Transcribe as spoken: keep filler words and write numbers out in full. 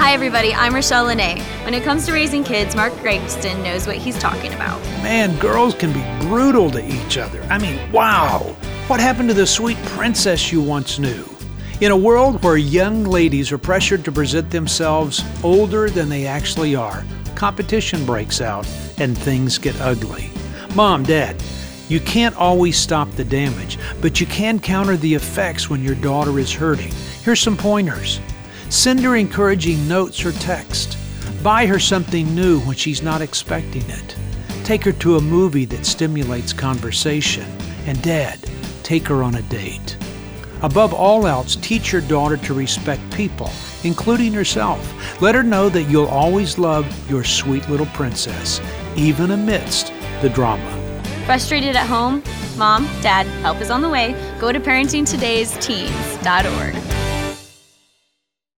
Hi everybody, I'm Rochelle Lene. When it comes to raising kids, Mark Gregston knows what he's talking about. Man, girls can be brutal to each other. I mean, wow. What happened to the sweet princess you once knew? In a world where young ladies are pressured to present themselves older than they actually are, competition breaks out and things get ugly. Mom, Dad, you can't always stop the damage, but you can counter the effects when your daughter is hurting. Here's some pointers. Send her encouraging notes or text. Buy her something new when she's not expecting it. Take her to a movie that stimulates conversation. And Dad, take her on a date. Above all else, teach your daughter to respect people, including herself. Let her know that you'll always love your sweet little princess, even amidst the drama. Frustrated at home? Mom, Dad, help is on the way. Go to parenting todays teens dot org.